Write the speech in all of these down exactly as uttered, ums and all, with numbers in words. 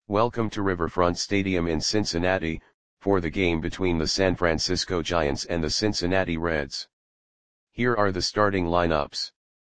Welcome to Riverfront Stadium in Cincinnati, for the game between the San Francisco Giants and the Cincinnati Reds. Here are the starting lineups.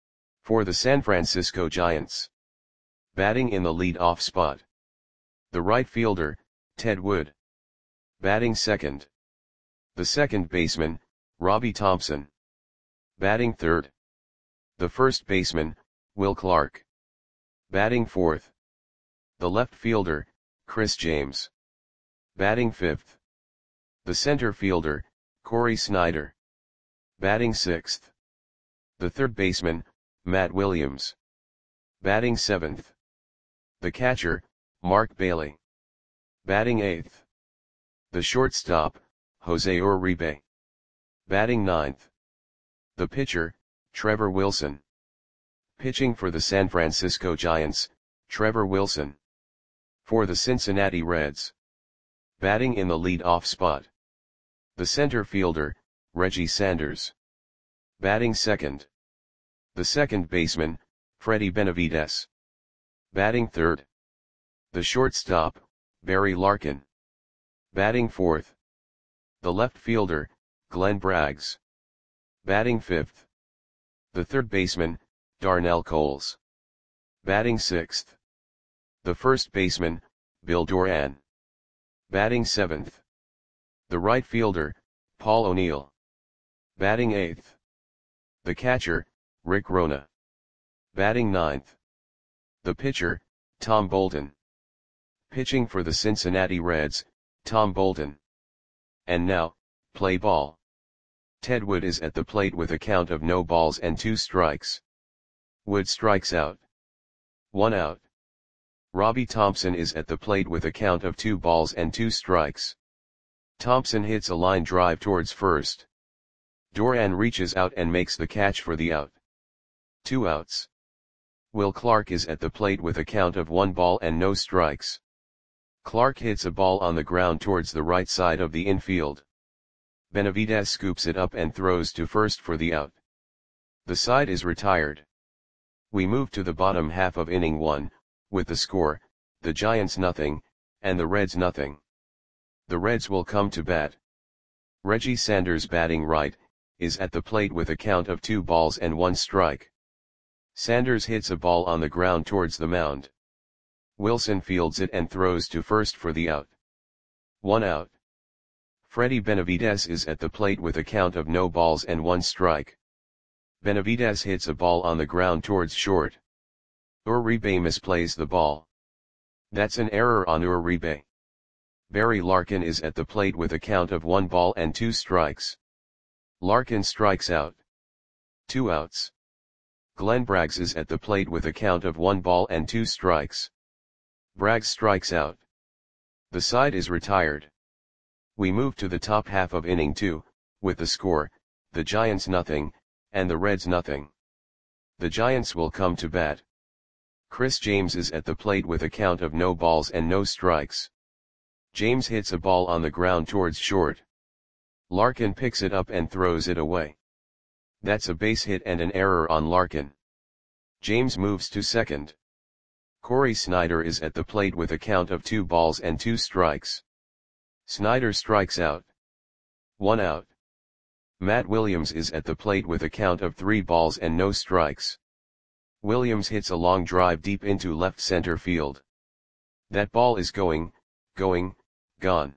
For the San Francisco Giants. Batting in the lead-off spot. The right fielder, Ted Wood. Batting second. The second baseman, Robbie Thompson. Batting third. The first baseman, Will Clark. Batting fourth. The left fielder, Chris James. Batting fifth. The center fielder, Cory Snyder. Batting sixth. The third baseman, Matt Williams. Batting seventh. The catcher, Mark Bailey. Batting eighth. The shortstop, Jose Uribe. Batting ninth. The pitcher, Trevor Wilson. Pitching for the San Francisco Giants, Trevor Wilson. For the Cincinnati Reds. Batting in the lead-off spot. The center fielder, Reggie Sanders. Batting second. The second baseman, Freddie Benavides. Batting third. The shortstop, Barry Larkin. Batting fourth. The left fielder, Glenn Braggs. Batting fifth. The third baseman, Darnell Coles. Batting sixth. The first baseman, Bill Doran. Batting seventh. The right fielder, Paul O'Neill. Batting eighth. The catcher, Rick Rona. Batting ninth. The pitcher, Tom Bolton. Pitching for the Cincinnati Reds, Tom Bolton. And now, play ball. Ted Wood is at the plate with a count of no balls and two strikes. Wood strikes out. One out. Robbie Thompson is at the plate with a count of two balls and two strikes. Thompson hits a line drive towards first. Doran reaches out and makes the catch for the out. Two outs. Will Clark is at the plate with a count of one ball and no strikes. Clark hits a ball on the ground towards the right side of the infield. Benavides scoops it up and throws to first for the out. The side is retired. We move to the bottom half of inning one, with the score, the Giants nothing, and the Reds nothing. The Reds will come to bat. Reggie Sanders batting right, is at the plate with a count of two balls and one strike. Sanders hits a ball on the ground towards the mound. Wilson fields it and throws to first for the out. One out. Freddie Benavides is at the plate with a count of no balls and one strike. Benavides hits a ball on the ground towards short. Uribe misplays the ball. That's an error on Uribe. Barry Larkin is at the plate with a count of one ball and two strikes. Larkin strikes out. Two outs. Glenn Braggs is at the plate with a count of one ball and two strikes. Braggs strikes out. The side is retired. We move to the top half of inning two, with the score, the Giants nothing, and the Reds nothing. The Giants will come to bat. Chris James is at the plate with a count of no balls and no strikes. James hits a ball on the ground towards short. Larkin picks it up and throws it away. That's a base hit and an error on Larkin. James moves to second. Cory Snyder is at the plate with a count of two balls and two strikes. Snyder strikes out. One out. Matt Williams is at the plate with a count of three balls and no strikes. Williams hits a long drive deep into left center field. That ball is going, going, gone.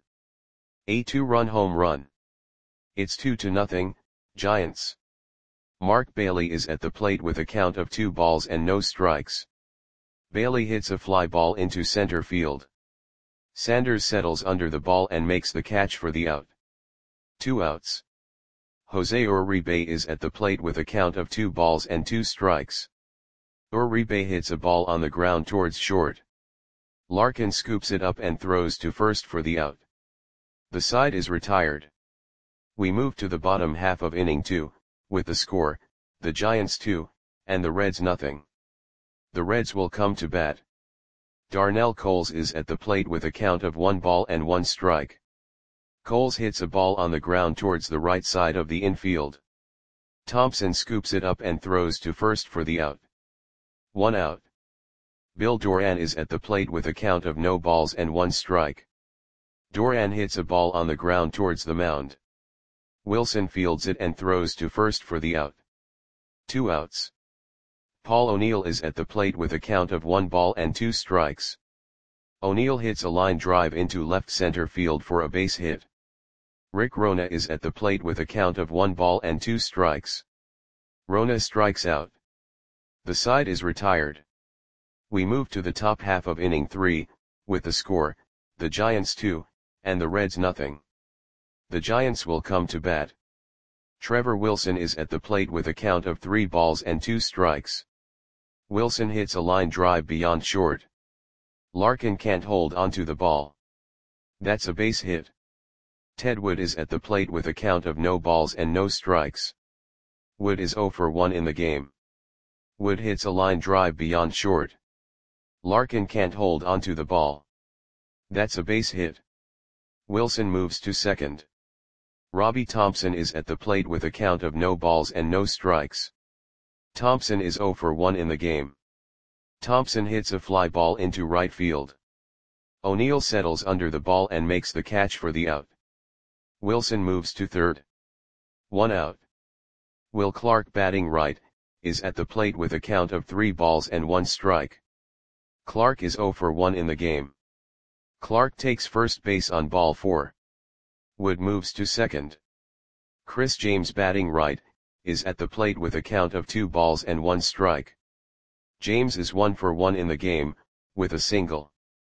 A two-run home run. It's two to nothing, Giants. Mark Bailey is at the plate with a count of two balls and no strikes. Bailey hits a fly ball into center field. Sanders settles under the ball and makes the catch for the out. Two outs. Jose Uribe is at the plate with a count of two balls and two strikes. Uribe hits a ball on the ground towards short. Larkin scoops it up and throws to first for the out. The side is retired. We move to the bottom half of inning two, with the score, the Giants two, and the Reds nothing. The Reds will come to bat. Darnell Coles is at the plate with a count of one ball and one strike. Coles hits a ball on the ground towards the right side of the infield. Thompson scoops it up and throws to first for the out. One out. Bill Doran is at the plate with a count of no balls and one strike. Doran hits a ball on the ground towards the mound. Wilson fields it and throws to first for the out. Two outs. Paul O'Neill is at the plate with a count of one ball and two strikes. O'Neill hits a line drive into left center field for a base hit. Rick Rona is at the plate with a count of one ball and two strikes. Rona strikes out. The side is retired. We move to the top half of inning three, with the score, the Giants two, and the Reds nothing. The Giants will come to bat. Trevor Wilson is at the plate with a count of three balls and two strikes. Wilson hits a line drive beyond short. Larkin can't hold onto the ball. That's a base hit. Ted Wood is at the plate with a count of no balls and no strikes. Wood is oh for one in the game. Wood hits a line drive beyond short. Larkin can't hold onto the ball. That's a base hit. Wilson moves to second. Robbie Thompson is at the plate with a count of no balls and no strikes. Thompson is oh for one in the game. Thompson hits a fly ball into right field. O'Neill settles under the ball and makes the catch for the out. Wilson moves to third. One out. Will Clark, batting right, is at the plate with a count of three balls and one strike. Clark is oh for one in the game. Clark takes first base on ball four. Wood moves to second. Chris James, batting right, is at the plate with a count of two balls and one strike. James is one for one in the game, with a single.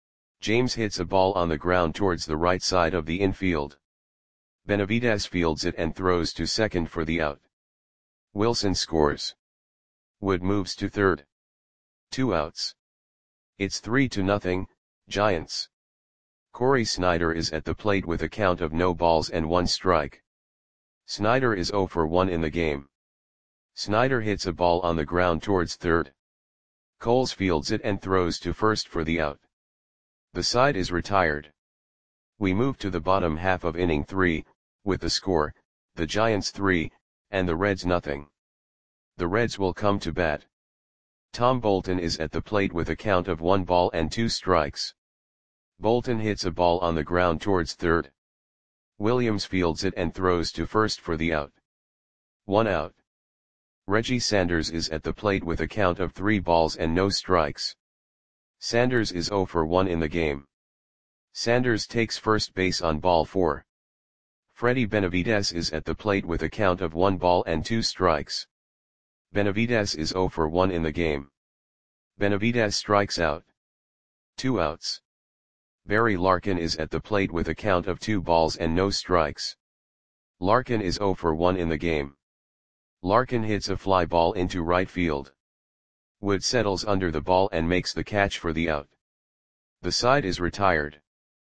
James hits a ball on the ground towards the right side of the infield. Benavidez fields it and throws to second for the out. Wilson scores. Wood moves to third. Two outs. It's three to nothing, Giants. Corey Snyder is at the plate with a count of no balls and one strike. Snyder is oh for one in the game. Snyder hits a ball on the ground towards third. Coles fields it and throws to first for the out. The side is retired. We move to the bottom half of inning three, with the score, the Giants three, and the Reds nothing. The Reds will come to bat. Tom Bolton is at the plate with a count of one ball and two strikes. Bolton hits a ball on the ground towards third. Williams fields it and throws to first for the out. One out. Reggie Sanders is at the plate with a count of three balls and no strikes. Sanders is oh for one in the game. Sanders takes first base on ball four. Freddie Benavidez is at the plate with a count of one ball and two strikes. Benavidez is oh for one in the game. Benavidez strikes out. Two outs. Barry Larkin is at the plate with a count of two balls and no strikes. Larkin is oh for one in the game. Larkin hits a fly ball into right field. Wood settles under the ball and makes the catch for the out. The side is retired.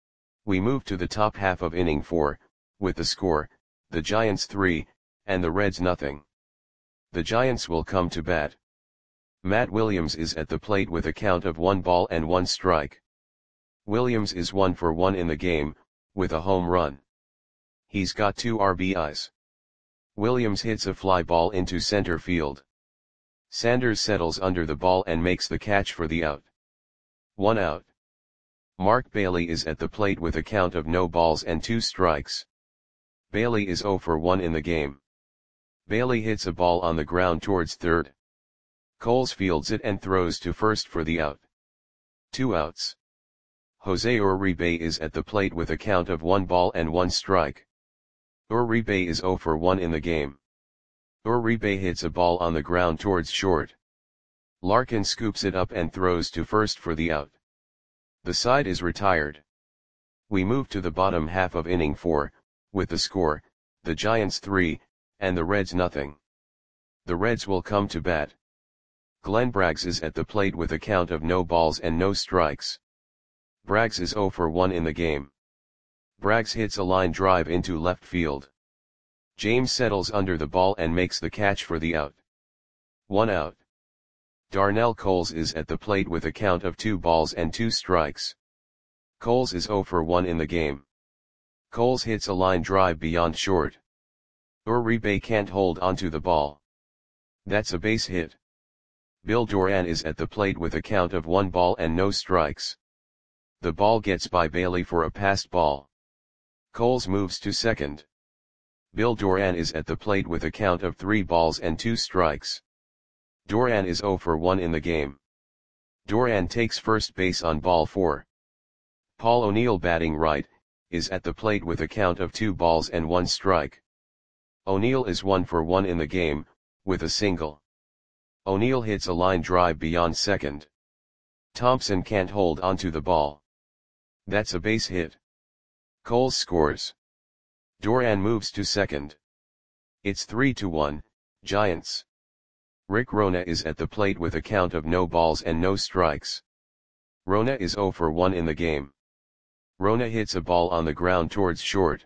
We move to the top half of inning four, with the score, the Giants three, and the Reds nothing. The Giants will come to bat. Matt Williams is at the plate with a count of one ball and one strike. Williams is one for one in the game, with a home run. He's got two R B Is. Williams hits a fly ball into center field. Sanders settles under the ball and makes the catch for the out. One out. Mark Bailey is at the plate with a count of no balls and two strikes. Bailey is oh for one in the game. Bailey hits a ball on the ground towards third. Coles fields it and throws to first for the out. Two outs. Jose Uribe is at the plate with a count of one ball and one strike. Uribe is oh for one in the game. Uribe hits a ball on the ground towards short. Larkin scoops it up and throws to first for the out. The side is retired. We move to the bottom half of inning four, with the score, the Giants three, and the Reds nothing. The Reds will come to bat. Glenn Braggs is at the plate with a count of no balls and no strikes. Braggs is oh for one in the game. Braggs hits a line drive into left field. James settles under the ball and makes the catch for the out. One out. Darnell Coles is at the plate with a count of two balls and two strikes. Coles is oh for one in the game. Coles hits a line drive beyond short. Uribe can't hold onto the ball. That's a base hit. Bill Doran is at the plate with a count of one ball and no strikes. The ball gets by Bailey for a passed ball. Coles moves to second. Bill Doran is at the plate with a count of three balls and two strikes. Doran is zero for one in the game. Doran takes first base on ball four. Paul O'Neill, batting right, is at the plate with a count of two balls and one strike. O'Neill is one for one in the game, with a single. O'Neill hits a line drive beyond second. Thompson can't hold onto the ball. That's a base hit. Coles scores. Doran moves to second. It's three to one, Giants. Rick Rona is at the plate with a count of no balls and no strikes. Rona is zero for one in the game. Rona hits a ball on the ground towards short.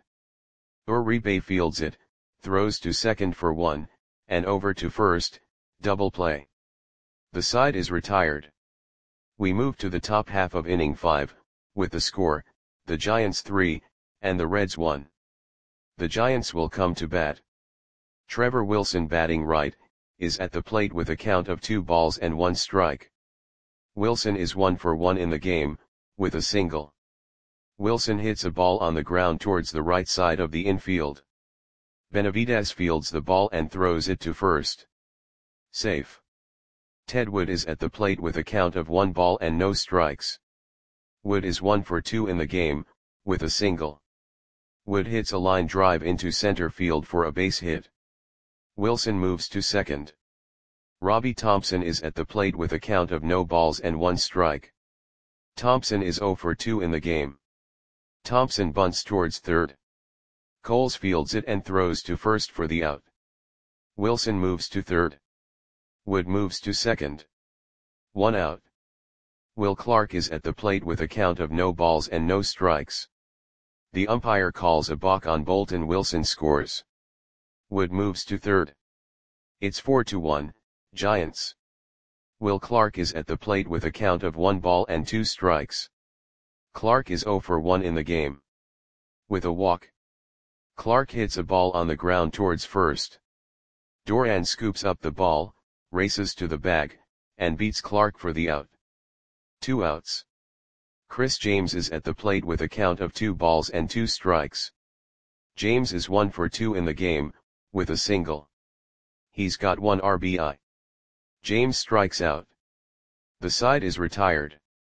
Uribe fields it, throws to second for one, and over to first, double play. The side is retired. We move to the top half of inning five, with the score, the Giants three, and the Reds one. The Giants will come to bat. Trevor Wilson, batting right, is at the plate with a count of two balls and one strike. Wilson is one for one in the game, with a single. Wilson hits a ball on the ground towards the right side of the infield. Benavidez fields the ball and throws it to first. Safe. Ted Wood is at the plate with a count of one ball and no strikes. Wood is one for two in the game, with a single. Wood hits a line drive into center field for a base hit. Wilson moves to second. Robbie Thompson is at the plate with a count of no balls and one strike. Thompson is zero for two in the game. Thompson bunts towards third. Coles fields it and throws to first for the out. Wilson moves to third. Wood moves to second. One out. Will Clark is at the plate with a count of no balls and no strikes. The umpire calls a balk on Bolton. Wilson scores. Wood moves to third. It's four to one, Giants. Will Clark is at the plate with a count of one ball and two strikes. Clark is zero for one in the game. With a walk. Clark hits a ball on the ground towards first. Doran scoops up the ball, races to the bag, and beats Clark for the out. Two outs. Chris James is at the plate with a count of two balls and two strikes. James is one for two in the game, with a single. He's got one R B I. James strikes out. The side is retired.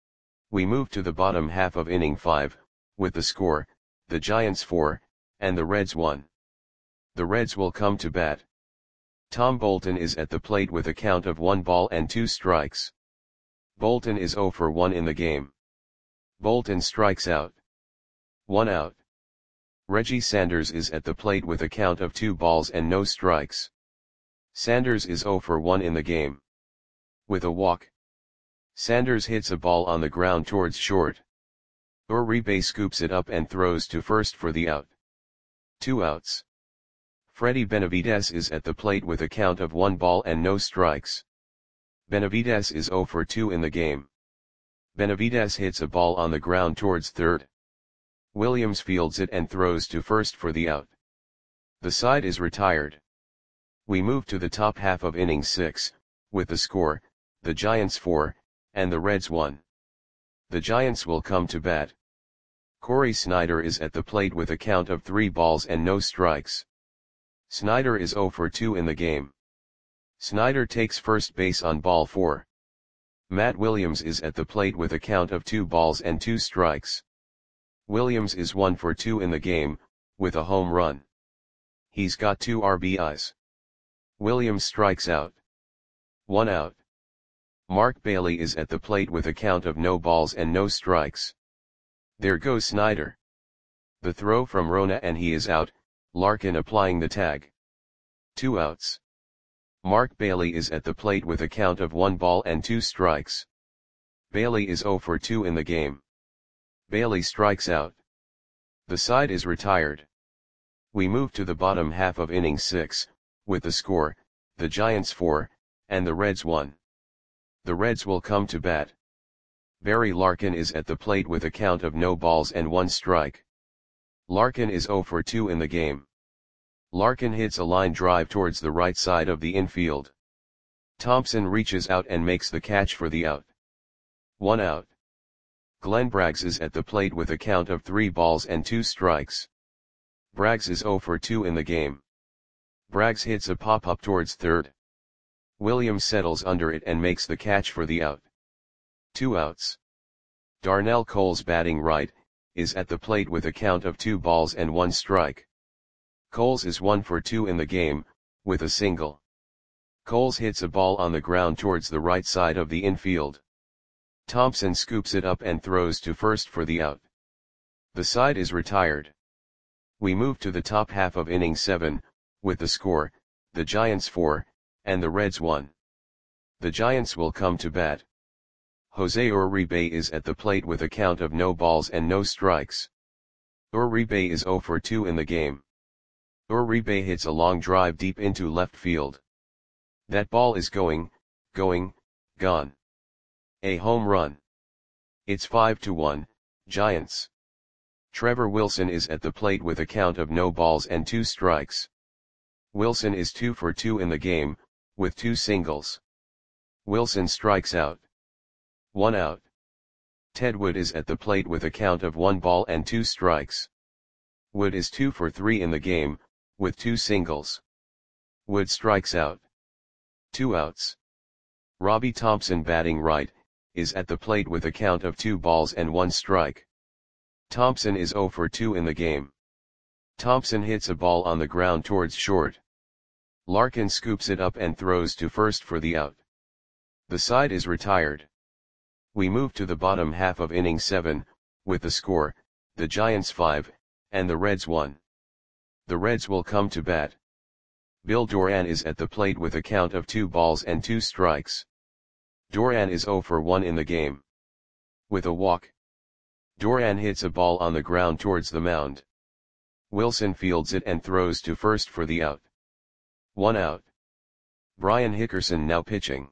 We move to the bottom half of inning five, with the score, the Giants four, and the Reds one. The Reds will come to bat. Tom Bolton is at the plate with a count of one ball and two strikes. Bolton is zero for one in the game. Bolton strikes out. One out. Reggie Sanders is at the plate with a count of two balls and no strikes. Sanders is zero for one in the game. With a walk. Sanders hits a ball on the ground towards short. Uribe scoops it up and throws to first for the out. Two outs. Freddie Benavidez is at the plate with a count of one ball and no strikes. Benavidez is zero for two in the game. Benavidez hits a ball on the ground towards third. Williams fields it and throws to first for the out. The side is retired. We move to the top half of inning six, with the score, the Giants four, and the Reds one. The Giants will come to bat. Corey Snyder is at the plate with a count of three balls and no strikes. Snyder is zero for two in the game. Snyder takes first base on ball four. Matt Williams is at the plate with a count of two balls and two strikes. Williams is one for two in the game, with a home run. He's got two R B Is. Williams strikes out. One out. Mark Bailey is at the plate with a count of no balls and no strikes. There goes Snyder. The throw from Rona and he is out, Larkin applying the tag. Two outs. Mark Bailey is at the plate with a count of one ball and two strikes. Bailey is zero for two in the game. Bailey strikes out. The side is retired. We move to the bottom half of inning six, with the score, the Giants four, and the Reds one. The Reds will come to bat. Barry Larkin is at the plate with a count of no balls and one strike. Larkin is zero for two in the game. Larkin hits a line drive towards the right side of the infield. Thompson reaches out and makes the catch for the out. One out. Glenn Braggs is at the plate with a count of three balls and two strikes. Braggs is oh for two in the game. Braggs hits a pop-up towards third. Williams settles under it and makes the catch for the out. Two outs. Darnell Coles, batting right, is at the plate with a count of two balls and one strike. Coles is one for two in the game, with a single. Coles hits a ball on the ground towards the right side of the infield. Thompson scoops it up and throws to first for the out. The side is retired. We move to the top half of inning seven, with the score, the Giants four, and the Reds one. The Giants will come to bat. Jose Uribe is at the plate with a count of no balls and no strikes. Uribe is oh for two in the game. Uribe hits a long drive deep into left field. That ball is going, going, gone. A home run. It's five to one, Giants. Trevor Wilson is at the plate with a count of no balls and two strikes. Wilson is two for two in the game, with two singles. Wilson strikes out. One out. Ted Wood is at the plate with a count of one ball and two strikes. Wood is two for three in the game, with two singles. Wood strikes out. Two outs. Robbie Thompson, batting right, is at the plate with a count of two balls and one strike. Thompson is oh for two in the game. Thompson hits a ball on the ground towards short. Larkin scoops it up and throws to first for the out. The side is retired. We move to the bottom half of inning seven, with the score, the Giants five, and the Reds one. The Reds will come to bat. Bill Doran is at the plate with a count of two balls and two strikes. Doran is oh for one in the game. With a walk. Doran hits a ball on the ground towards the mound. Wilson fields it and throws to first for the out. One out. Brian Hickerson now pitching.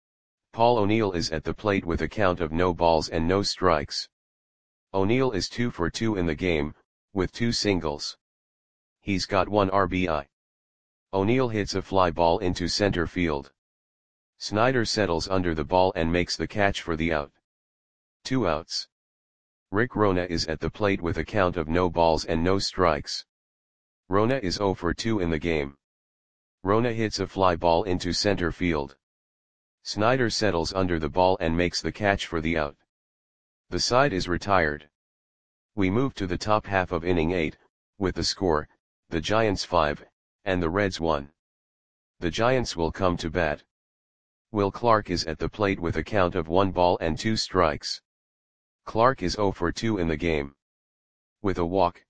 Paul O'Neill is at the plate with a count of no balls and no strikes. O'Neill is two for two in the game, with two singles. He's got one R B I. O'Neill hits a fly ball into center field. Snyder settles under the ball and makes the catch for the out. Two outs. Rick Rona is at the plate with a count of no balls and no strikes. Rona is oh for two in the game. Rona hits a fly ball into center field. Snyder settles under the ball and makes the catch for the out. The side is retired. We move to the top half of inning eight, with the score, the Giants five, and the Reds one. The Giants will come to bat. Will Clark is at the plate with a count of one ball and two strikes. Clark is oh for two in the game. With a walk.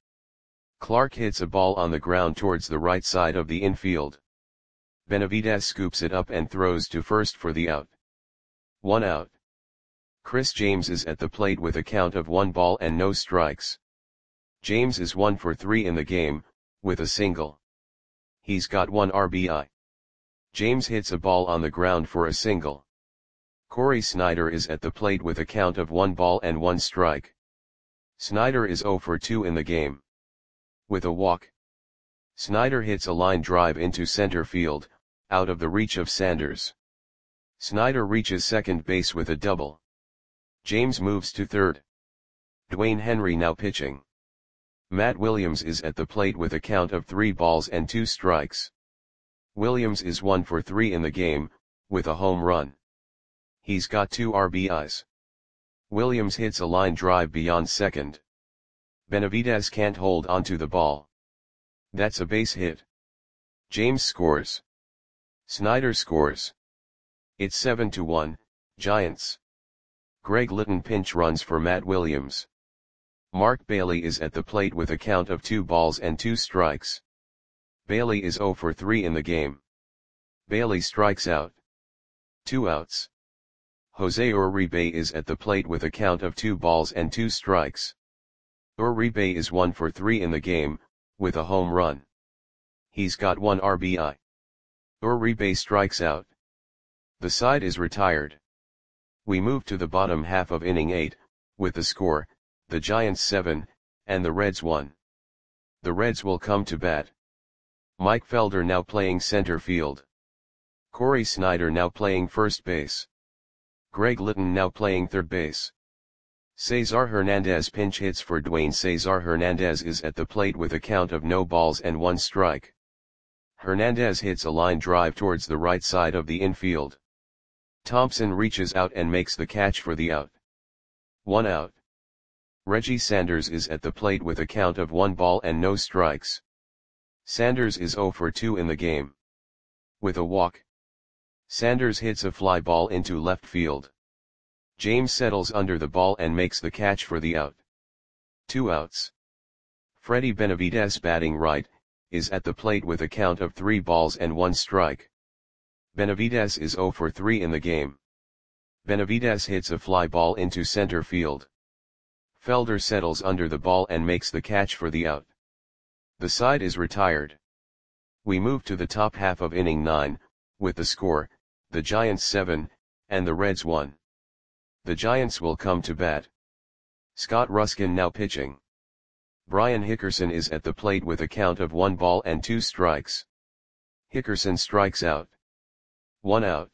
Clark hits a ball on the ground towards the right side of the infield. Benavidez scoops it up and throws to first for the out. One out. Chris James is at the plate with a count of one ball and no strikes. James is one for three in the game, with a single. He's got one R B I. James hits a ball on the ground for a single. Corey Snyder is at the plate with a count of one ball and one strike. Snyder is oh for two in the game. With a walk. Snyder hits a line drive into center field, out of the reach of Sanders. Snyder reaches second base with a double. James moves to third. Dwayne Henry now pitching. Matt Williams is at the plate with a count of three balls and two strikes. Williams is one for three in the game, with a home run. He's got two R B Is. Williams hits a line drive beyond second. Benavidez can't hold onto the ball. That's a base hit. James scores. Snyder scores. It's seven to one, Giants. Greg Litton pinch runs for Matt Williams. Mark Bailey is at the plate with a count of two balls and two strikes. Bailey is oh for three in the game. Bailey strikes out. Two outs. Jose Uribe is at the plate with a count of two balls and two strikes. Uribe is one for three in the game, with a home run. He's got one R B I. Uribe strikes out. The side is retired. We move to the bottom half of inning eight, with the score, the Giants seven, and the Reds one. The Reds will come to bat. Mike Felder now playing center field. Corey Snyder now playing first base. Greg Litton now playing third base. Cesar Hernandez pinch hits for Dwayne. Cesar Hernandez is at the plate with a count of no balls and one strike. Hernandez hits a line drive towards the right side of the infield. Thompson reaches out and makes the catch for the out. One out. Reggie Sanders is at the plate with a count of one ball and no strikes. Sanders is zero for two in the game. With a walk, Sanders hits a fly ball into left field. James settles under the ball and makes the catch for the out. Two outs. Freddie Benavidez, batting right, is at the plate with a count of three balls and one strike. Benavidez is zero for three in the game. Benavidez hits a fly ball into center field. Felder settles under the ball and makes the catch for the out. The side is retired. We move to the top half of inning nine, with the score, the Giants seven, and the Reds one. The Giants will come to bat. Scott Ruskin now pitching. Brian Hickerson is at the plate with a count of one ball and two strikes. Hickerson strikes out. One out.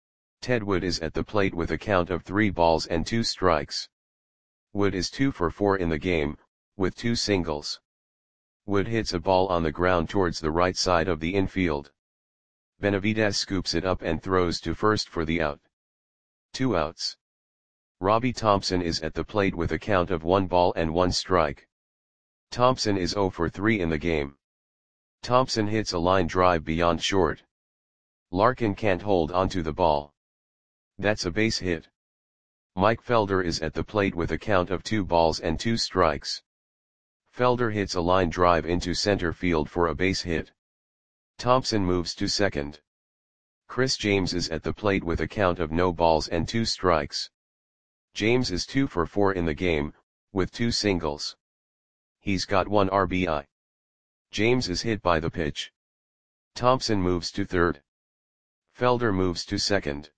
Ted Wood is at the plate with a count of three balls and two strikes. Wood is two for four in the game, with two singles. Wood hits a ball on the ground towards the right side of the infield. Benavidez scoops it up and throws to first for the out. Two outs. Robbie Thompson is at the plate with a count of one ball and one strike. Thompson is zero for three in the game. Thompson hits a line drive beyond short. Larkin can't hold onto the ball. That's a base hit. Mike Felder is at the plate with a count of two balls and two strikes. Felder hits a line drive into center field for a base hit. Thompson moves to second. Chris James is at the plate with a count of no balls and two strikes. James is two for four in the game, with two singles. He's got one R B I. James is hit by the pitch. Thompson moves to third. Felder moves to second.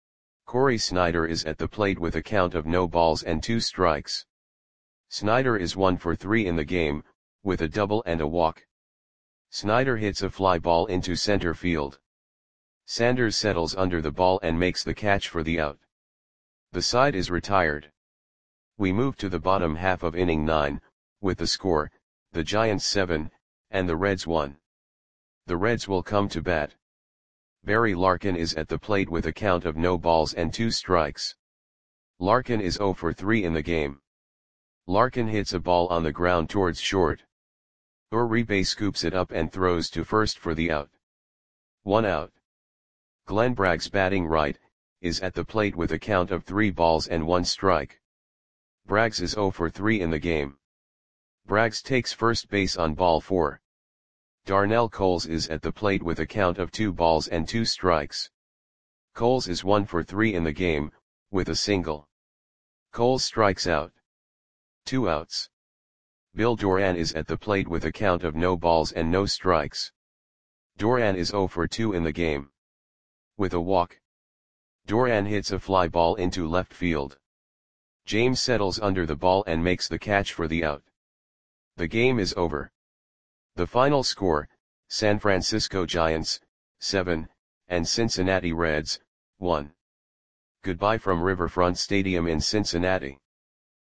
Corey Snyder is at the plate with a count of no balls and two strikes. Snyder is one for three in the game, with a double and a walk. Snyder hits a fly ball into center field. Sanders settles under the ball and makes the catch for the out. The side is retired. We move to the bottom half of inning nine, with the score, the Giants seven, and the Reds one. The Reds will come to bat. Barry Larkin is at the plate with a count of no balls and two strikes. Larkin is zero for three in the game. Larkin hits a ball on the ground towards short. Uribe scoops it up and throws to first for the out. One out. Glenn Braggs, batting right, is at the plate with a count of three balls and one strike. Braggs is zero for three in the game. Braggs takes first base on ball four. Darnell Coles is at the plate with a count of two balls and two strikes. Coles is one for three in the game, with a single. Coles strikes out. Two outs. Bill Doran is at the plate with a count of no balls and no strikes. Doran is zero for two in the game. With a walk, Doran hits a fly ball into left field. James settles under the ball and makes the catch for the out. The game is over. The final score, San Francisco Giants, seven, and Cincinnati Reds, one. Goodbye from Riverfront Stadium in Cincinnati.